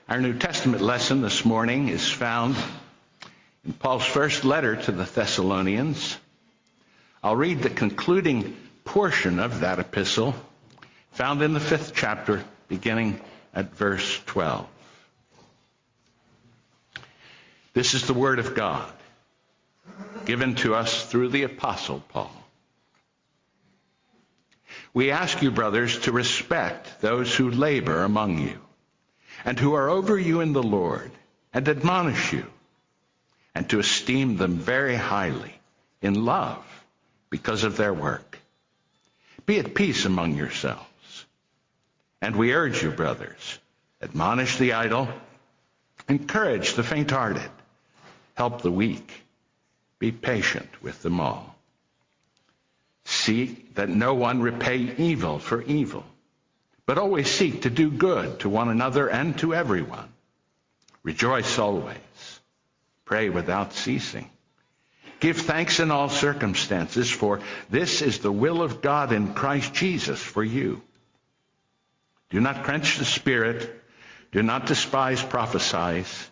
Our New Testament lesson this morning is found in Paul's first letter to the Thessalonians. I'll read the concluding portion of that epistle, found in the 5th chapter, beginning at verse 12. This is the word of God, given to us through the Apostle Paul. We ask you, brothers, to respect those who labor among you, and who are over you in the Lord, and admonish you, and to esteem them very highly in love because of their work. Be at peace among yourselves. And we urge you, brothers, admonish the idle, encourage the faint-hearted, help the weak, be patient with them all. See that no one repay evil for evil, but always seek to do good to one another and to everyone. Rejoice always. Pray without ceasing. Give thanks in all circumstances, for this is the will of God in Christ Jesus for you. Do not quench the spirit. Do not despise prophecies,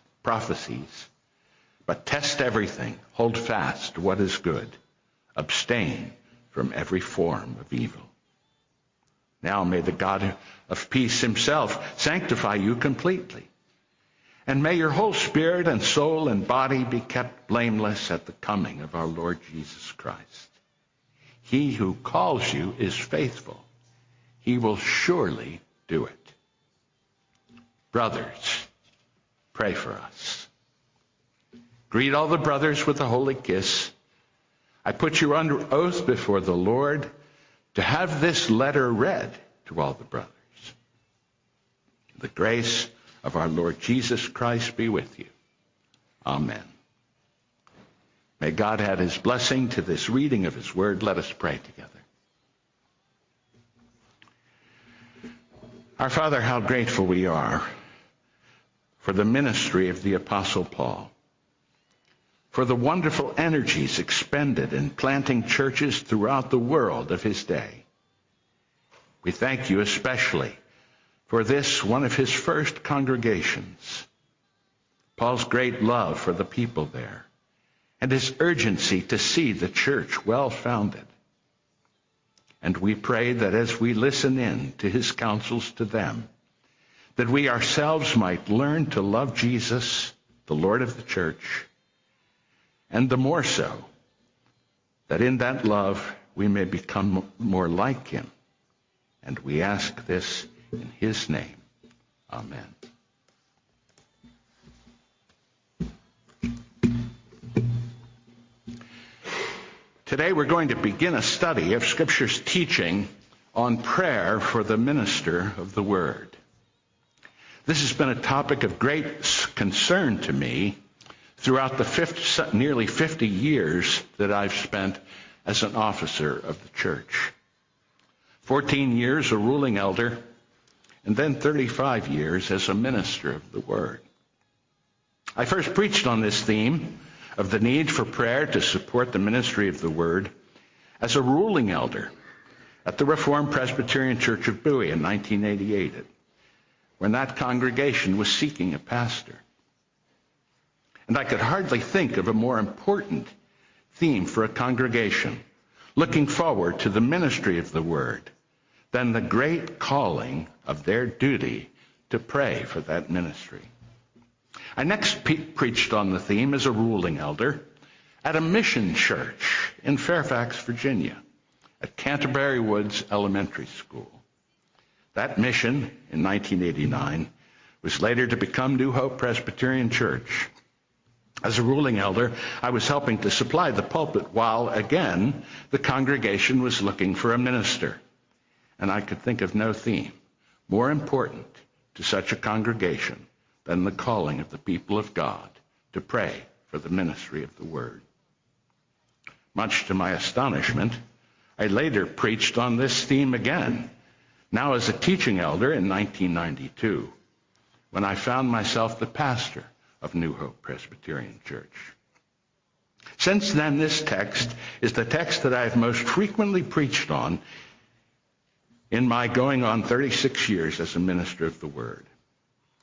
but test everything. Hold fast to what is good. Abstain from every form of evil. Now may the God of peace himself sanctify you completely. And may your whole spirit and soul and body be kept blameless at the coming of our Lord Jesus Christ. He who calls you is faithful. He will surely do it. Brothers, pray for us. Greet all the brothers with a holy kiss. I put you under oath before the Lord to have this letter read to all the brothers. The grace of our Lord Jesus Christ be with you. Amen. May God add his blessing to this reading of his word. Let us pray together. Our Father, how grateful we are for the ministry of the Apostle Paul, for the wonderful energies expended in planting churches throughout the world of his day. We thank you especially for this, one of his first congregations, Paul's great love for the people there, and his urgency to see the church well-founded. And we pray that as we listen in to his counsels to them, that we ourselves might learn to love Jesus, the Lord of the church, and the more so, that in that love we may become more like him. And we ask this in his name. Amen. Today we're going to begin a study of Scripture's teaching on prayer for the minister of the Word. This has been a topic of great concern to me throughout the nearly 50 years that I've spent as an officer of the church. 14 years a ruling elder, and then 35 years as a minister of the Word. I first preached on this theme of the need for prayer to support the ministry of the Word as a ruling elder at the Reformed Presbyterian Church of Bowie in 1988, when that congregation was seeking a pastor. And I could hardly think of a more important theme for a congregation looking forward to the ministry of the Word than the great calling of their duty to pray for that ministry. I next preached on the theme as a ruling elder at a mission church in Fairfax, Virginia, at Canterbury Woods Elementary School. That mission, in 1989, was later to become New Hope Presbyterian Church. As a ruling elder, I was helping to supply the pulpit while, again, the congregation was looking for a minister. And I could think of no theme more important to such a congregation than the calling of the people of God to pray for the ministry of the Word. Much to my astonishment, I later preached on this theme again, now as a teaching elder in 1992, when I found myself the pastor of New Hope Presbyterian Church. Since then, this text is the text that I have most frequently preached on in my going on 36 years as a minister of the Word.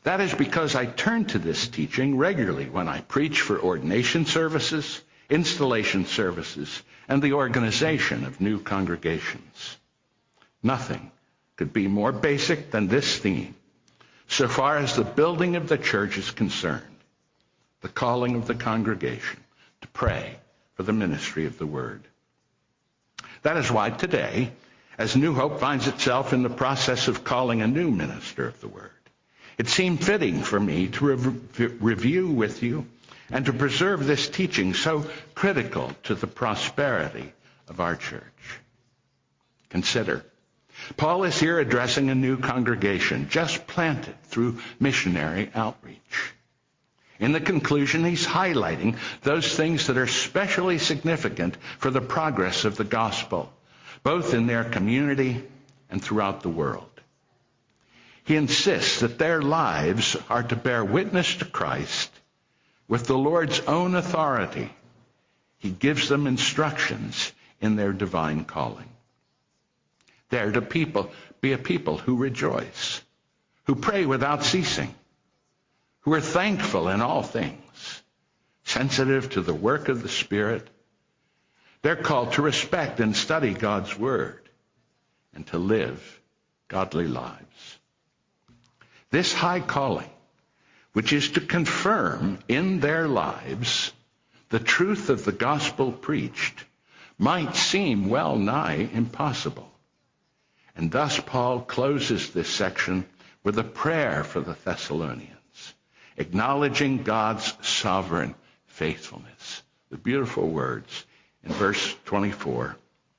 That is because I turn to this teaching regularly when I preach for ordination services, installation services, and the organization of new congregations. Nothing could be more basic than this theme, so far as the building of the church is concerned, the calling of the congregation to pray for the ministry of the word. That is why today, as New Hope finds itself in the process of calling a new minister of the word, it seemed fitting for me to review with you and to preserve this teaching so critical to the prosperity of our church. Consider, Paul is here addressing a new congregation just planted through missionary outreach. In the conclusion, he's highlighting those things that are especially significant for the progress of the gospel, both in their community and throughout the world. He insists that their lives are to bear witness to Christ with the Lord's own authority. He gives them instructions in their divine calling. They're to be a people who rejoice, who pray without ceasing, who are thankful in all things, sensitive to the work of the Spirit. They're called to respect and study God's word and to live godly lives. This high calling, which is to confirm in their lives the truth of the gospel preached, might seem well nigh impossible. And thus Paul closes this section with a prayer for the Thessalonians, acknowledging God's sovereign faithfulness. The beautiful words in verse 24,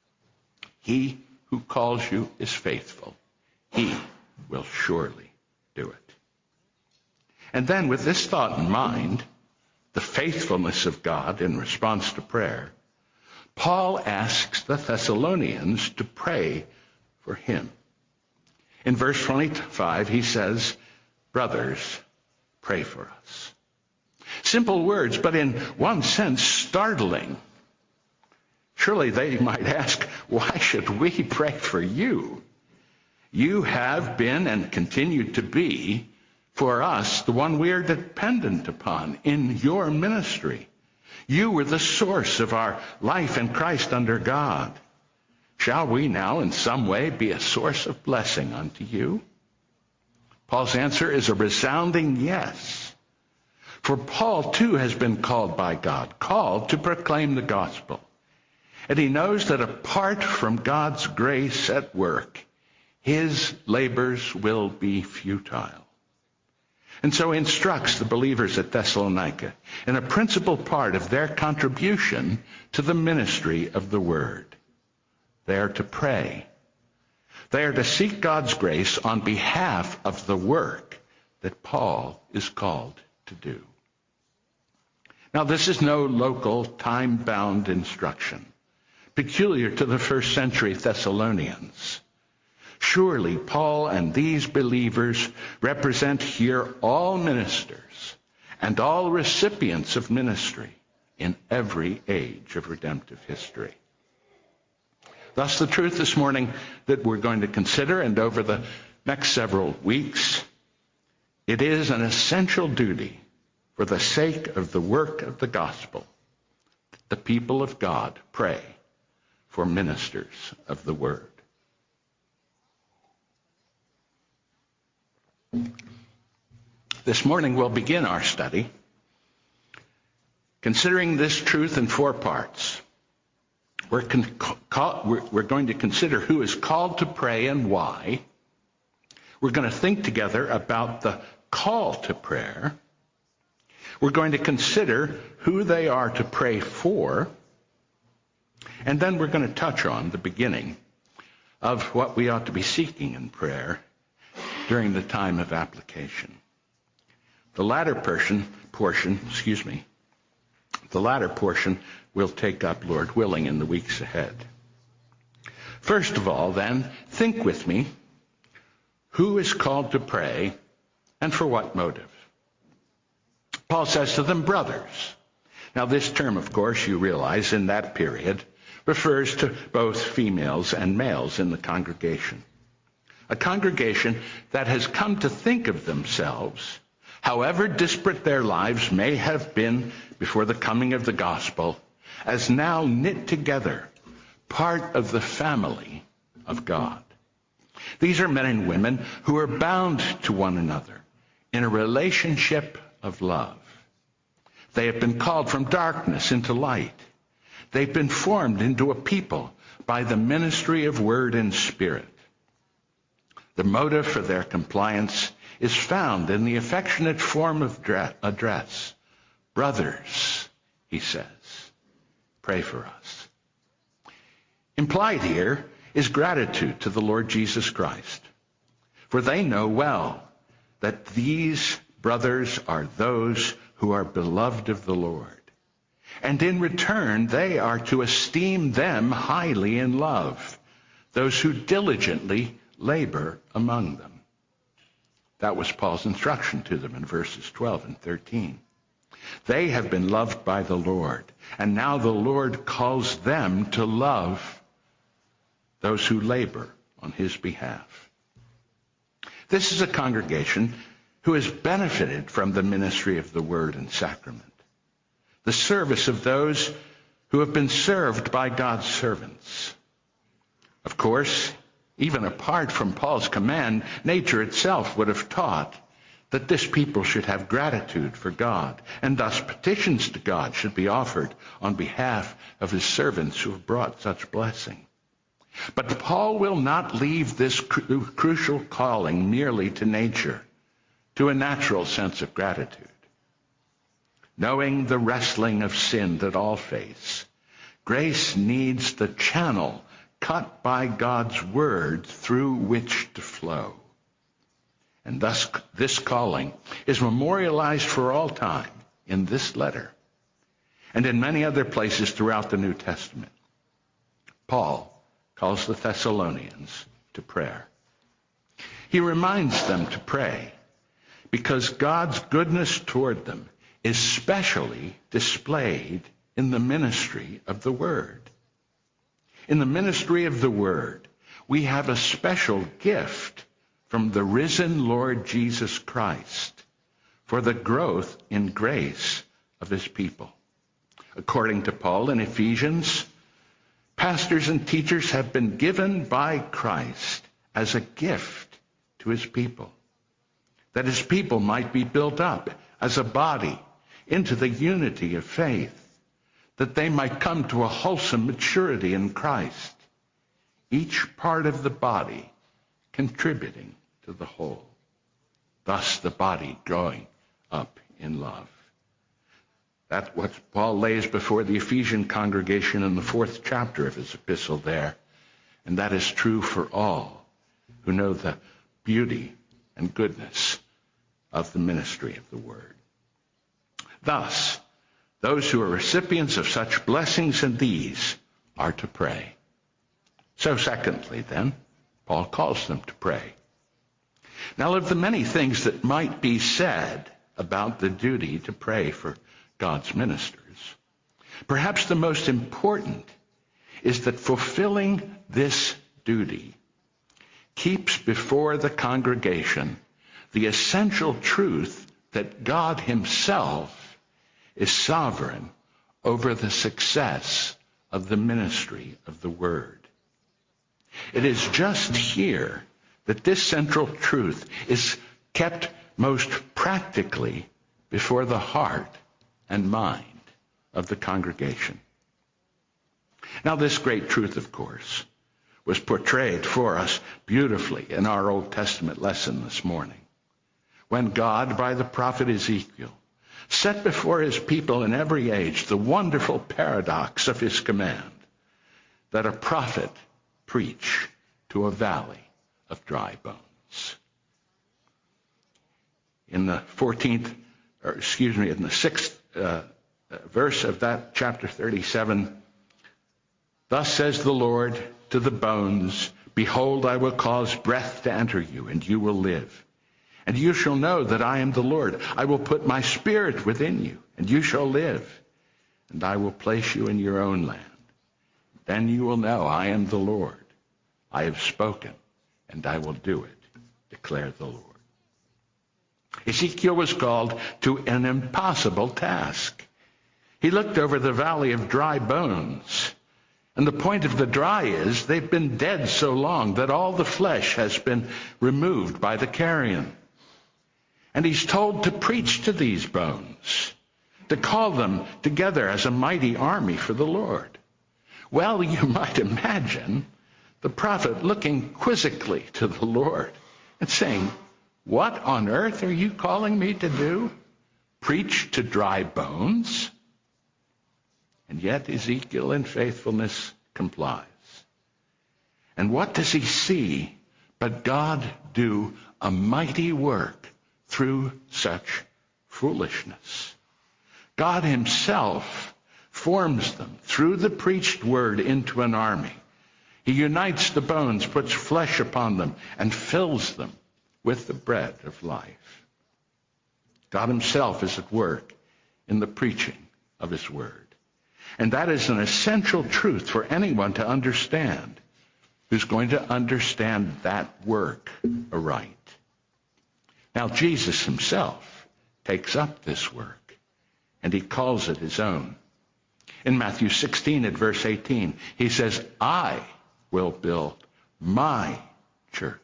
he who calls you is faithful. He will surely do it. And then with this thought in mind, the faithfulness of God in response to prayer, Paul asks the Thessalonians to pray for him. In verse 25, he says, brothers, pray for us. Simple words, but in one sense, startling. Surely they might ask, why should we pray for you? You have been and continue to be, for us, the one we are dependent upon in your ministry. You were the source of our life in Christ under God. Shall we now in some way be a source of blessing unto you? Paul's answer is a resounding yes. For Paul too has been called by God, called to proclaim the gospel. And he knows that apart from God's grace at work, his labors will be futile. And so he instructs the believers at Thessalonica in a principal part of their contribution to the ministry of the word. They are to pray. They are to seek God's grace on behalf of the work that Paul is called to do. Now, this is no local, time-bound instruction, peculiar to the first century Thessalonians. Surely Paul and these believers represent here all ministers and all recipients of ministry in every age of redemptive history. Thus, the truth this morning that we're going to consider, and over the next several weeks, it is an essential duty for the sake of the work of the gospel that the people of God pray for ministers of the word. This morning we'll begin our study considering this truth in 4 parts. We're going to consider who is called to pray and why. We're going to think together about the call to prayer. We're going to consider who they are to pray for. And then we're going to touch on the beginning of what we ought to be seeking in prayer during the time of application. The latter portion we'll take up, Lord willing, in the weeks ahead. First of all, then, think with me, who is called to pray and for what motive? Paul says to them, brothers. Now, this term, of course, you realize in that period refers to both females and males in the congregation. a congregation that has come to think of themselves, however disparate their lives may have been before the coming of the gospel, as now knit together, part of the family of God. These are men and women who are bound to one another in a relationship of love. They have been called from darkness into light. They've been formed into a people by the ministry of word and spirit. The motive for their compliance is found in the affectionate form of address. Brothers, he says, pray for us. Implied here is gratitude to the Lord Jesus Christ, for they know well that these brothers are those who are beloved of the Lord. And in return, they are to esteem them highly in love, those who diligently labor among them. That was Paul's instruction to them in verses 12 and 13. They have been loved by the Lord, and now the Lord calls them to love those who labor on his behalf. This is a congregation who has benefited from the ministry of the word and sacrament, the service of those who have been served by God's servants. Of course, even apart from Paul's command, nature itself would have taught that this people should have gratitude for God, and thus petitions to God should be offered on behalf of his servants who have brought such blessing. But Paul will not leave this crucial calling merely to nature, to a natural sense of gratitude. Knowing the wrestling of sin that all face, grace needs the channel cut by God's word through which to flow. And thus this calling is memorialized for all time in this letter and in many other places throughout the New Testament. Paul calls the Thessalonians to prayer. He reminds them to pray because God's goodness toward them is specially displayed in the ministry of the word. In the ministry of the word, we have a special gift from the risen Lord Jesus Christ for the growth in grace of his people. According to Paul in Ephesians, pastors and teachers have been given by Christ as a gift to his people, that his people might be built up as a body into the unity of faith, that they might come to a wholesome maturity in Christ, each part of the body contributing to the whole, thus the body growing up in love. That's what Paul lays before the Ephesian congregation in the 4th chapter of his epistle there, and that is true for all who know the beauty and goodness of the ministry of the word. Thus, those who are recipients of such blessings as these are to pray. So secondly, then, Paul calls them to pray. Now, of the many things that might be said about the duty to pray for God's ministers, perhaps the most important is that fulfilling this duty keeps before the congregation the essential truth that God himself is sovereign over the success of the ministry of the word. It is just here that this central truth is kept most practically before the heart and mind of the congregation. Now, this great truth, of course, was portrayed for us beautifully in our Old Testament lesson this morning, when God, by the prophet Ezekiel, set before his people in every age the wonderful paradox of his command that a prophet preach to a valley of dry bones. In the 6th verse of that chapter 37, thus says the Lord to the bones, behold, I will cause breath to enter you, and you will live. And you shall know that I am the Lord. I will put my spirit within you, and you shall live. And I will place you in your own land. Then you will know I am the Lord. I have spoken, and I will do it, declared the Lord. Ezekiel was called to an impossible task. He looked over the valley of dry bones. And the point of the dry is they've been dead so long that all the flesh has been removed by the carrion. And he's told to preach to these bones, to call them together as a mighty army for the Lord. Well, you might imagine the prophet looking quizzically to the Lord and saying, "What on earth are you calling me to do? Preach to dry bones?" And yet Ezekiel in faithfulness complies. And what does he see but God do a mighty work through such foolishness? God himself forms them through the preached word into an army. He unites the bones, puts flesh upon them, and fills them with the bread of life. God himself is at work in the preaching of his word. And that is an essential truth for anyone to understand who's going to understand that work aright. Now, Jesus himself takes up this work, and he calls it his own. In Matthew 16 at verse 18, he says, "I will build my church."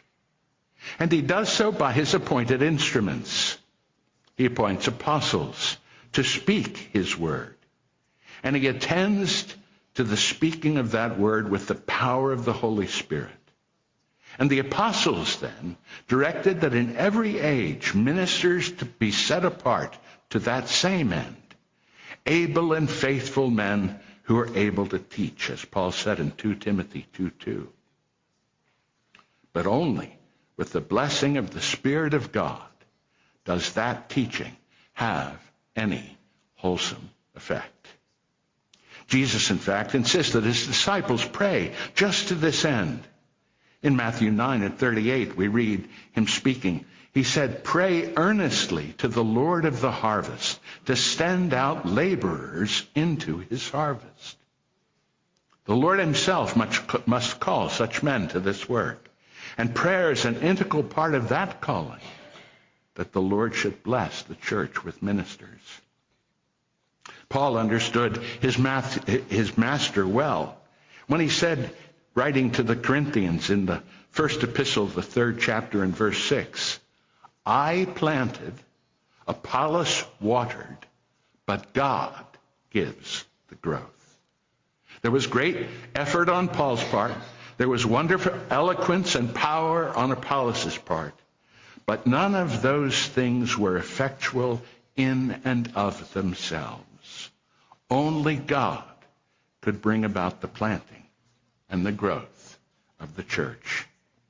And he does so by his appointed instruments. He appoints apostles to speak his word. And he attends to the speaking of that word with the power of the Holy Spirit. And the apostles then directed that in every age ministers to be set apart to that same end, able and faithful men who are able to teach, as Paul said in 2 Timothy 2:2. But only with the blessing of the Spirit of God does that teaching have any wholesome effect. Jesus, in fact, insists that his disciples pray just to this end. In Matthew 9 and 38, we read him speaking. He said, "Pray earnestly to the Lord of the harvest to send out laborers into his harvest." The Lord himself must call such men to this work. And prayer is an integral part of that calling, that the Lord should bless the church with ministers. Paul understood his master well when he said, writing to the Corinthians in the first epistle, the 3rd chapter and verse 6, "I planted, Apollos watered, but God gives the growth." There was great effort on Paul's part. There was wonderful eloquence and power on Apollos' part. But none of those things were effectual in and of themselves. Only God could bring about the planting and the growth of the church.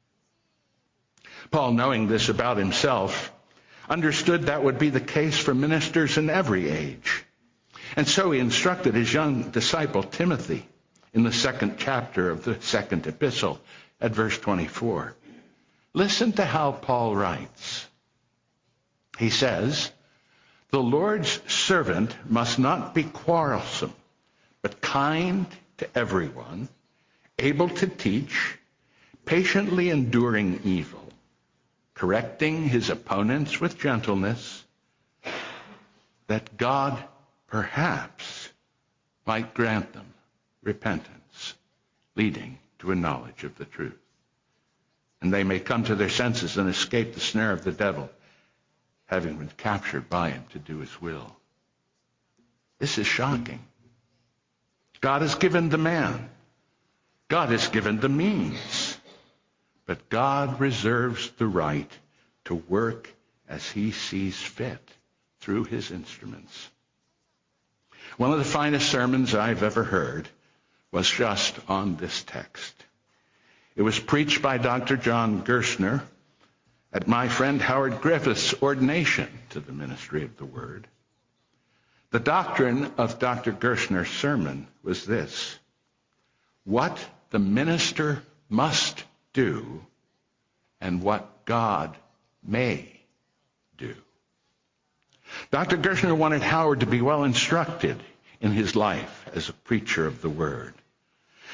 Paul, knowing this about himself, understood that would be the case for ministers in every age. And so he instructed his young disciple Timothy in the 2nd chapter of the 2nd epistle at verse 24. Listen to how Paul writes. He says, "The Lord's servant must not be quarrelsome, but kind to everyone, able to teach, patiently enduring evil, correcting his opponents with gentleness, that God perhaps might grant them repentance, leading to a knowledge of the truth. And they may come to their senses and escape the snare of the devil, having been captured by him to do his will." This is shocking. God has given the man. God has given the means. But God reserves the right to work as he sees fit through his instruments. One of the finest sermons I've ever heard was just on this text. It was preached by Dr. John Gerstner at my friend Howard Griffith's ordination to the ministry of the Word. The doctrine of Dr. Gerstner's sermon was this: what the minister must do and what God may do. Dr. Gerstner wanted Howard to be well instructed in his life as a preacher of the Word.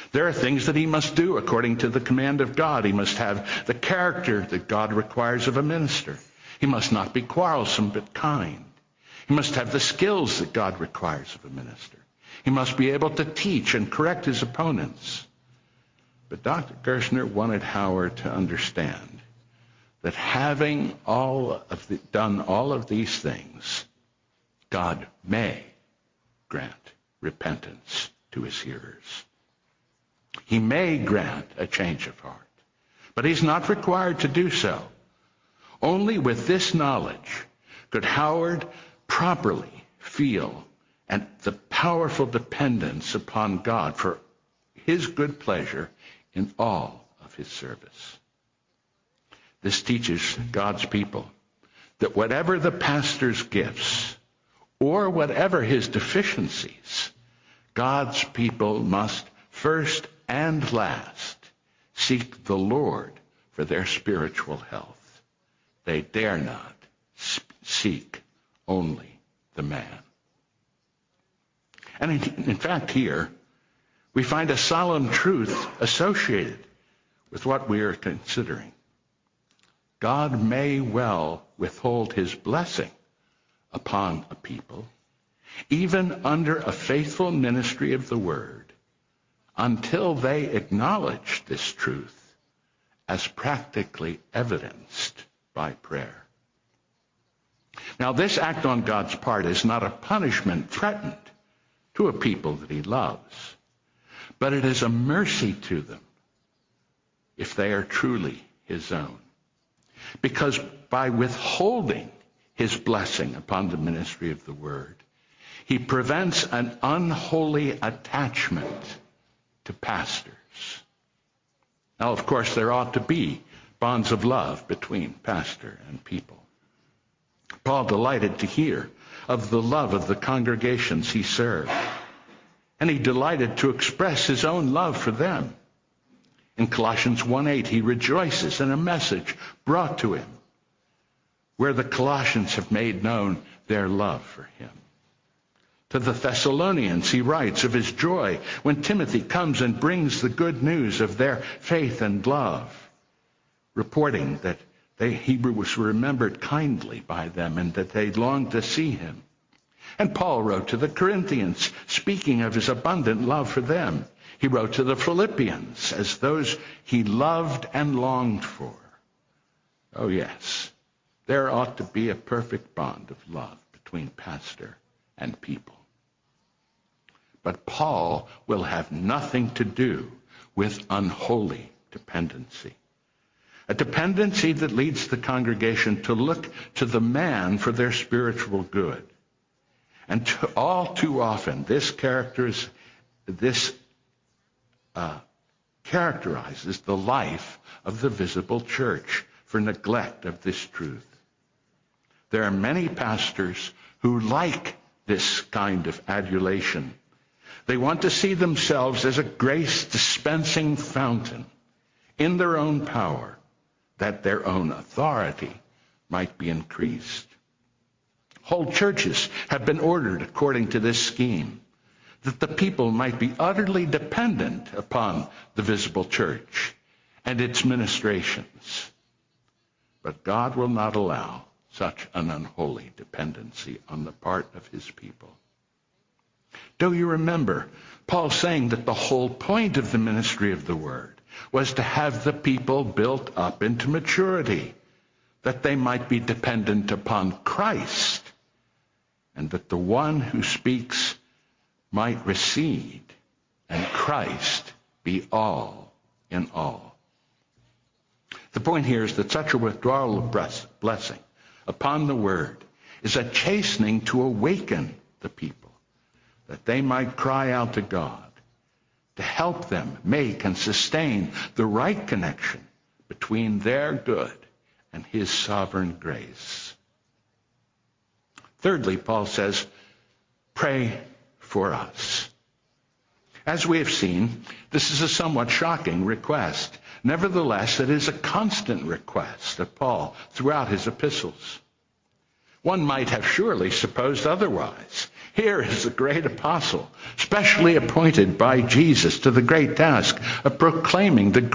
There are things that he must do according to the command of God. He must have the character that God requires of a minister. He must not be quarrelsome but kind. He must have the skills that God requires of a minister. He must be able to teach and correct his opponents. But Dr. Gerstner wanted Howard to understand that having done all of these things, God may grant repentance to his hearers. He may grant a change of heart, but he's not required to do so. Only with this knowledge could Howard properly feel and the powerful dependence upon God for his good pleasure in all of his service. This teaches God's people that whatever the pastor's gifts or whatever his deficiencies, God's people must first and last seek the Lord for their spiritual health. They dare not seek only the man. And in fact, here we find a solemn truth associated with what we are considering. God may well withhold his blessing upon a people, even under a faithful ministry of the word, until they acknowledge this truth as practically evidenced by prayer. Now, this act on God's part is not a punishment threatened to a people that he loves, but it is a mercy to them if they are truly his own. Because by withholding his blessing upon the ministry of the word, he prevents an unholy attachment to pastors. Now, of course, there ought to be bonds of love between pastor and people. Paul delighted to hear of the love of the congregations he served, and he delighted to express his own love for them. In Colossians 1:8, he rejoices in a message brought to him where the Colossians have made known their love for him. To the Thessalonians, he writes of his joy when Timothy comes and brings the good news of their faith and love, reporting that he was remembered kindly by them and that they longed to see him. And Paul wrote to the Corinthians, speaking of his abundant love for them. He wrote to the Philippians as those he loved and longed for. Oh yes, there ought to be a perfect bond of love between pastor and people. But Paul will have nothing to do with unholy dependency. A dependency that leads the congregation to look to the man for their spiritual good. And all too often, this characterizes the life of the visible church for neglect of this truth. There are many pastors who like this kind of adulation. They want to see themselves as a grace-dispensing fountain in their own power, that their own authority might be increased. Whole churches have been ordered according to this scheme, that the people might be utterly dependent upon the visible church and its ministrations. But God will not allow such an unholy dependency on the part of his people. Do you remember Paul saying that the whole point of the ministry of the word was to have the people built up into maturity, that they might be dependent upon Christ, and that the one who speaks might recede, and Christ be all in all. The point here is that such a withdrawal of blessing upon the word is a chastening to awaken the people, that they might cry out to God to help them make and sustain the right connection between their good and his sovereign grace. Thirdly, Paul says, pray for us. As we have seen, this is a somewhat shocking request. Nevertheless, it is a constant request of Paul throughout his epistles. One might have surely supposed otherwise. Here is the great apostle, specially appointed by Jesus to the great task of proclaiming the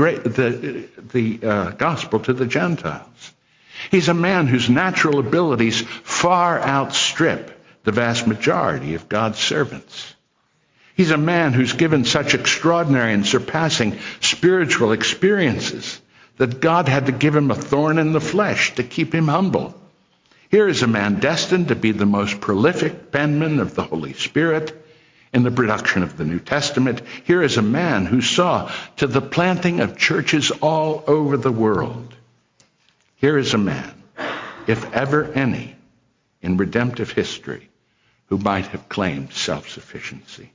gospel to the Gentiles. He's a man whose natural abilities far outstrip the vast majority of God's servants. He's a man who's given such extraordinary and surpassing spiritual experiences that God had to give him a thorn in the flesh to keep him humble. Here is a man destined to be the most prolific penman of the Holy Spirit in the production of the New Testament. Here is a man who saw to the planting of churches all over the world. Here is a man, if ever any, in redemptive history, who might have claimed self-sufficiency.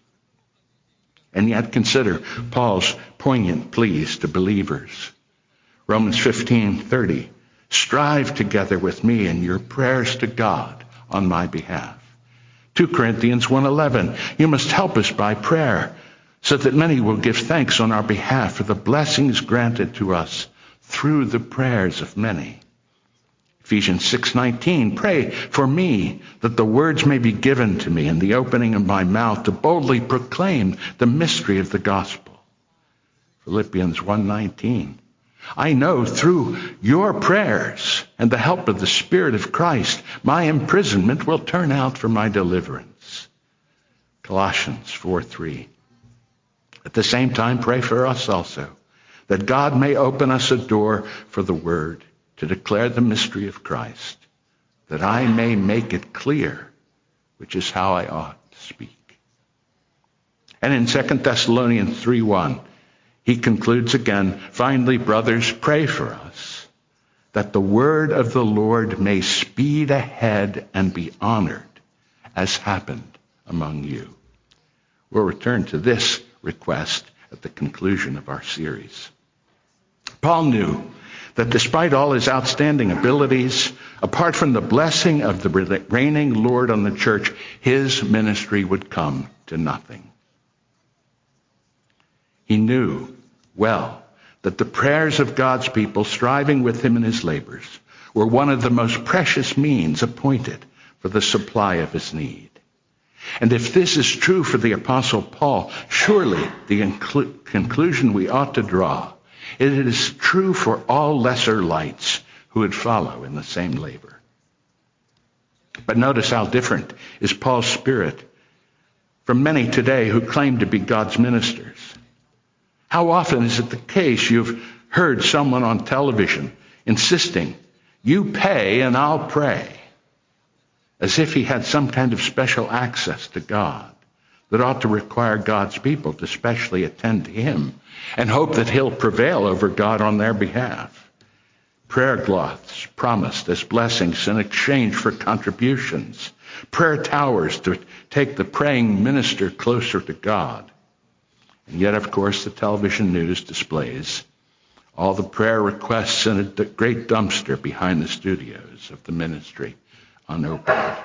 And yet consider Paul's poignant pleas to believers. Romans 15:30. Strive together with me in your prayers to God on my behalf. 2 Corinthians 1:11. You must help us by prayer so that many will give thanks on our behalf for the blessings granted to us through the prayers of many. Ephesians 6:19. Pray for me that the words may be given to me in the opening of my mouth to boldly proclaim the mystery of the gospel. Philippians 1:19. I know through your prayers and the help of the Spirit of Christ, my imprisonment will turn out for my deliverance. Colossians 4:3. At the same time, pray for us also, that God may open us a door for the word to declare the mystery of Christ, that I may make it clear, which is how I ought to speak. And in 2 Thessalonians 3:1, he concludes again, finally, brothers, pray for us, that the word of the Lord may speed ahead and be honored, as happened among you. We'll return to this request at the conclusion of our series. Paul knew that despite all his outstanding abilities, apart from the blessing of the reigning Lord on the church, his ministry would come to nothing. He knew well that the prayers of God's people striving with him in his labors were one of the most precious means appointed for the supply of his need. And if this is true for the Apostle Paul, surely the conclusion we ought to draw, it is true for all lesser lights who would follow in the same labor. But notice how different is Paul's spirit from many today who claim to be God's ministers. How often is it the case you've heard someone on television insisting, you pay and I'll pray, as if he had some kind of special access to God that ought to require God's people to specially attend to him and hope that he'll prevail over God on their behalf. Prayer cloths promised as blessings in exchange for contributions. Prayer towers to take the praying minister closer to God. And yet, of course, the television news displays all the prayer requests in a great dumpster behind the studios of the ministry unopened.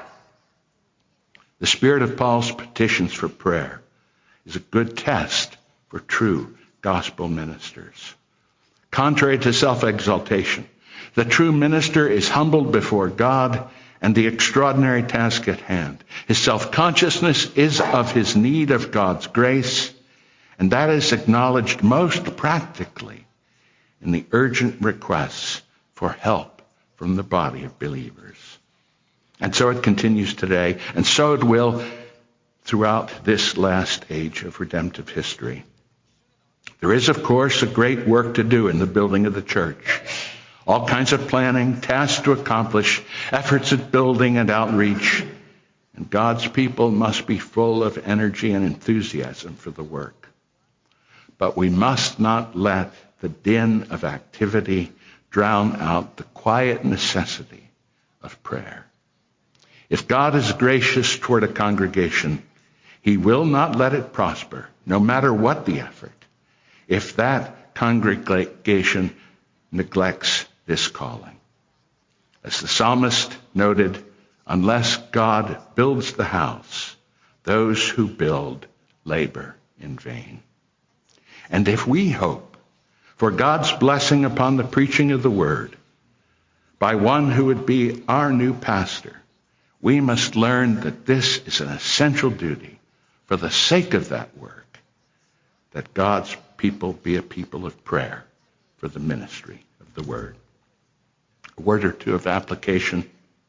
The spirit of Paul's petitions for prayer is a good test for true gospel ministers. Contrary to self-exaltation, the true minister is humbled before God and the extraordinary task at hand. His self-consciousness is of his need of God's grace, and that is acknowledged most practically in the urgent requests for help from the body of believers. And so it continues today, and so it will throughout this last age of redemptive history. There is, of course, a great work to do in the building of the church. All kinds of planning, tasks to accomplish, efforts at building and outreach. And God's people must be full of energy and enthusiasm for the work. But we must not let the din of activity drown out the quiet necessity of prayer. If God is gracious toward a congregation, he will not let it prosper, no matter what the effort, if that congregation neglects this calling. As the psalmist noted, unless God builds the house, those who build labor in vain. And if we hope for God's blessing upon the preaching of the word by one who would be our new pastor, we must learn that this is an essential duty for the sake of that work, that God's people be a people of prayer for the ministry of the word. A word or two of application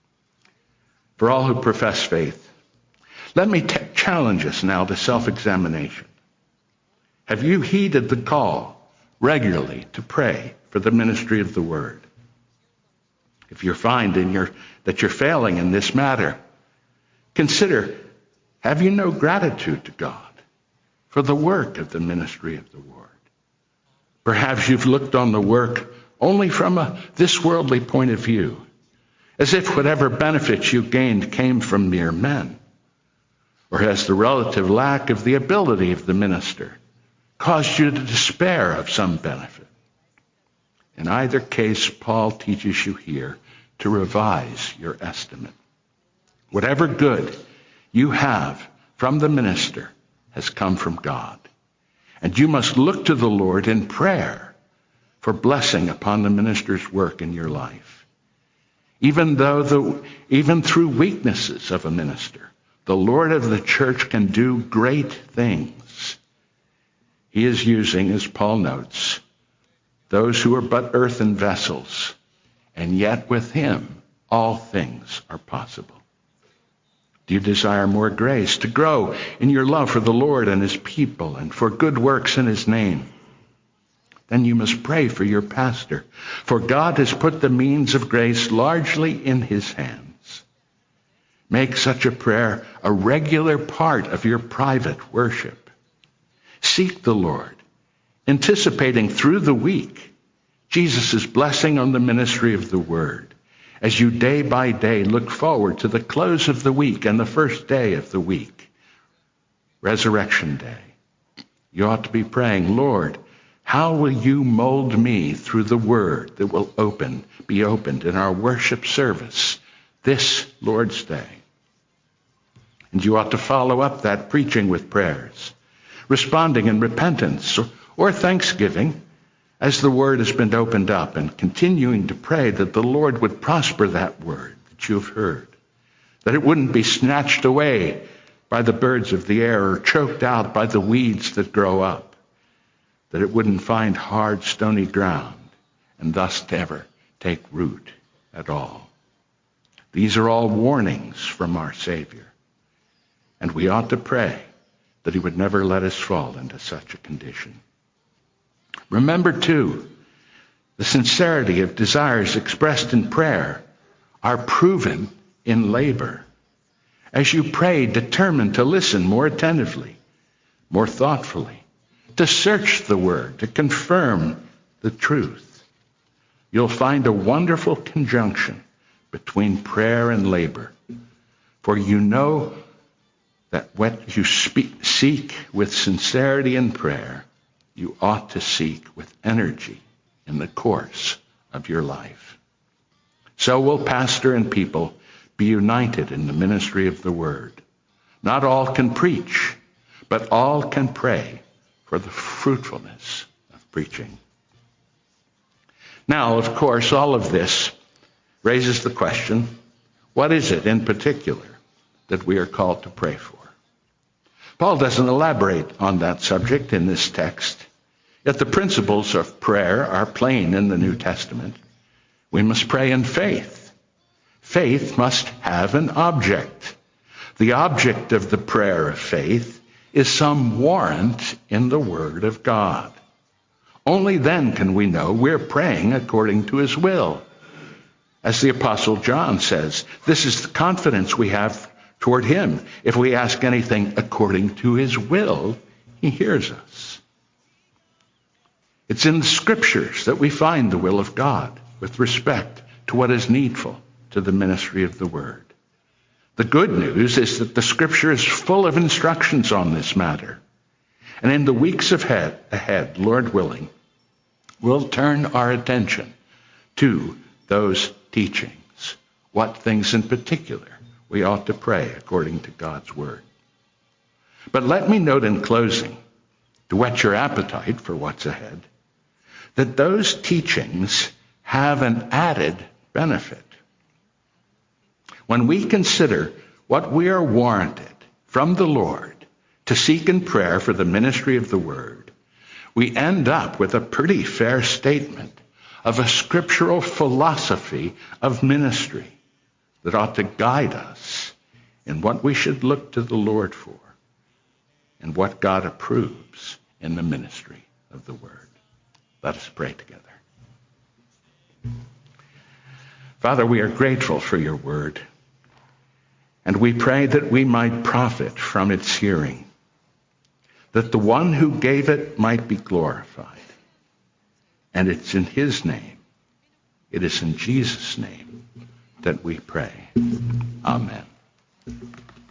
for all who profess faith. Let me challenge us now to self-examination. Have you heeded the call regularly to pray for the ministry of the word? If you're finding that you're failing in this matter, consider, have you no gratitude to God for the work of the ministry of the word? Perhaps you've looked on the work only from this worldly point of view, as if whatever benefits you gained came from mere men, or has the relative lack of the ability of the minister caused you to despair of some benefit. In either case, Paul teaches you here to revise your estimate. Whatever good you have from the minister has come from God, and you must look to the Lord in prayer for blessing upon the minister's work in your life. Even through weaknesses of a minister, the Lord of the church can do great things. He is using, as Paul notes, those who are but earthen vessels, and yet with him all things are possible. Do you desire more grace to grow in your love for the Lord and his people and for good works in his name? Then you must pray for your pastor, for God has put the means of grace largely in his hands. Make such a prayer a regular part of your private worship. Seek the Lord, anticipating through the week Jesus' blessing on the ministry of the word, as you day by day look forward to the close of the week and the first day of the week, Resurrection Day. You ought to be praying, Lord, how will you mold me through the word that will be opened in our worship service this Lord's Day? And you ought to follow up that preaching with prayers, responding in repentance or thanksgiving as the word has been opened up, and continuing to pray that the Lord would prosper that word that you have heard, that it wouldn't be snatched away by the birds of the air or choked out by the weeds that grow up, that it wouldn't find hard, stony ground and thus never take root at all. These are all warnings from our Savior, and we ought to pray that he would never let us fall into such a condition. Remember, too, the sincerity of desires expressed in prayer are proven in labor. As you pray, determine to listen more attentively, more thoughtfully, to search the word, to confirm the truth. You'll find a wonderful conjunction between prayer and labor, for you know that what you seek with sincerity in prayer, you ought to seek with energy in the course of your life. So will pastor and people be united in the ministry of the word. Not all can preach, but all can pray for the fruitfulness of preaching. Now, of course, all of this raises the question, what is it in particular that we are called to pray for? Paul doesn't elaborate on that subject in this text, yet the principles of prayer are plain in the New Testament. We must pray in faith. Faith must have an object. The object of the prayer of faith is some warrant in the Word of God. Only then can we know we're praying according to his will. As the Apostle John says, this is the confidence we have toward him. If we ask anything according to his will, he hears us. It's in the Scriptures that we find the will of God with respect to what is needful to the ministry of the Word. The good news is that the Scripture is full of instructions on this matter. And in the weeks ahead, Lord willing, we'll turn our attention to those teachings, what things in particular we ought to pray according to God's Word. But let me note in closing, to whet your appetite for what's ahead, that those teachings have an added benefit. When we consider what we are warranted from the Lord to seek in prayer for the ministry of the word, we end up with a pretty fair statement of a scriptural philosophy of ministry that ought to guide us in what we should look to the Lord for and what God approves in the ministry of the word. Let us pray together. Father, we are grateful for your word, and we pray that we might profit from its hearing, that the one who gave it might be glorified. And it's in his name, it is in Jesus' name that we pray. Amen.